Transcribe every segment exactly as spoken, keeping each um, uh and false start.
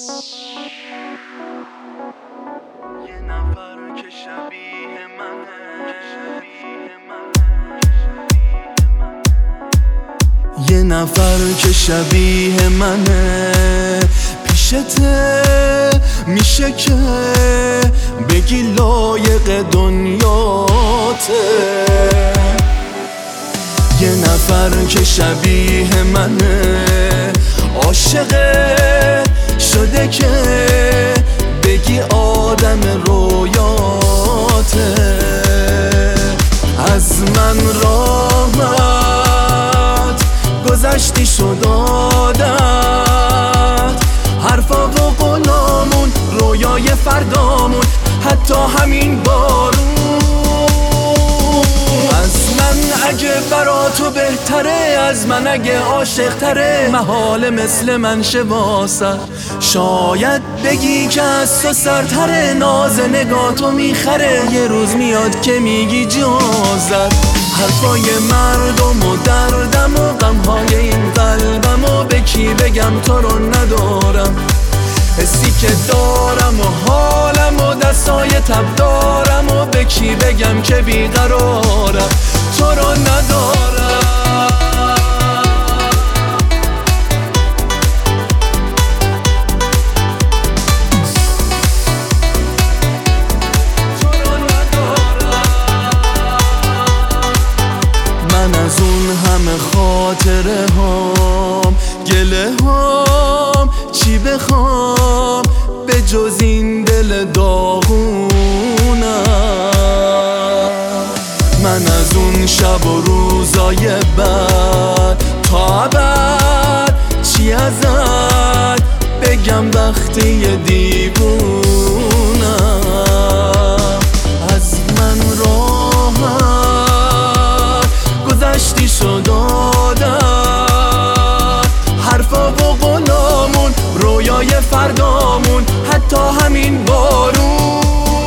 یه نفر که شبیه منه، یه نفر که شبیه منه پیشته میشه که بگی لایق دنیاته. یه نفر که شبیه منه عاشقه شده که بگی آدم رویاته. از من راحت گذشتی شد عادت، حرفا و قولامون رویای فردامون، حتی همین بارون. از من اگه برا تو بهتره، از من اگه عاشق تره، محاله مثل من شه واسه. شاید بگی که از تو سرتره، ناز نگاه تو میخره، یه روز میاد که میگی جازت. حرفای مردم و دردم و غمهای این قلبم و به کی بگم تو رو ندارم. حسی که دارم و حالم و دستای تب دارم و به کی بگم که بیقرارم، تو رو ندارم. من از اون همه خاطره هام گله هام چی بخوام به جز این دل داغونم. من از اون شب و روزای بعد تا ابد چی ازت بگم وقتی دیوونم. از من راحت گذشتی شد عادت، حرفا و قولامون رویای فردامون، حتی همین بارون.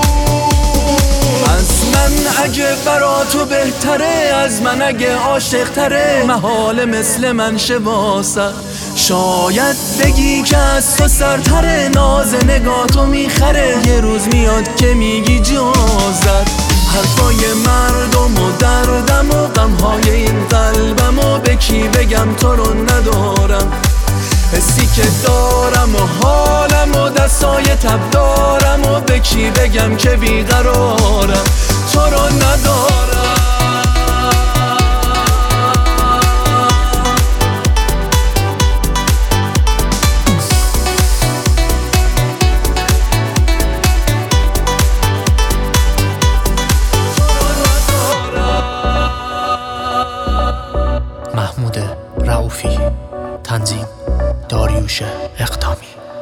از من اگه برا تو بهتره، از من اگه عاشق تره، محاله مثل من شه واسه. شاید بگی که از تو سرتره، ناز نگاه تو میخره، یه روز میاد که میگی جازت. حرفای مردم و دردم و غمهای این قلبم و به کی بگم تو رو ندارم. حسی که دارم و حالم و دستای تب دارم و به کی بگم که بیقرارم، تو رو ندارم. محمود رئوفی، تنظیم داریوش اقدامی.